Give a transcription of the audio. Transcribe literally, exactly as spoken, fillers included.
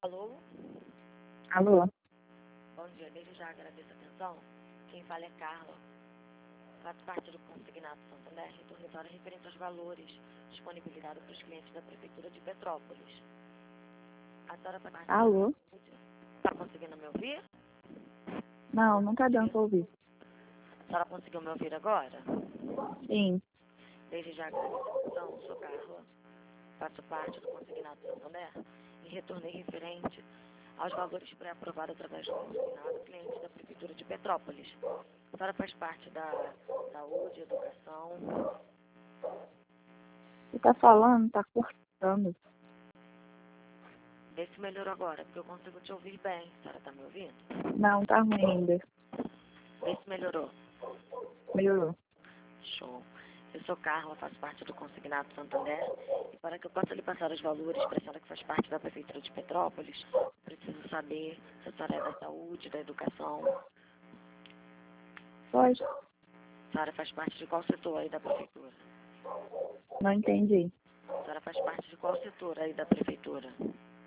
Alô? Alô? Bom dia, desde já agradeço a atenção. Quem fala é Carla. Faço parte do Consignado Santander, retornatório referente aos valores disponibilizados para os clientes da Prefeitura de Petrópolis. A senhora está Alô? Está conseguindo me ouvir? Não, não tá dando pra ouvir. A senhora conseguiu me ouvir agora? Sim. Desde já agradeço a atenção, sou Carla. Faço parte do Consignado Santander e retornei referente aos valores pré-aprovados através do consignado clientes da Prefeitura de Petrópolis. A senhora faz parte da saúde, educação. Você tá falando, tá cortando. Vê se melhorou agora, porque eu consigo te ouvir bem. A senhora está me ouvindo? Não, tá ruim ainda. Vê se melhorou. Melhorou. Show. Eu sou Carla, faço parte do Consignado Santander. E para que eu possa lhe passar os valores para a senhora que faz parte da Prefeitura de Petrópolis, preciso saber se a senhora é da saúde, da educação. Pode? A senhora faz parte de qual setor aí da Prefeitura? Não entendi. A senhora faz parte de qual setor aí da Prefeitura?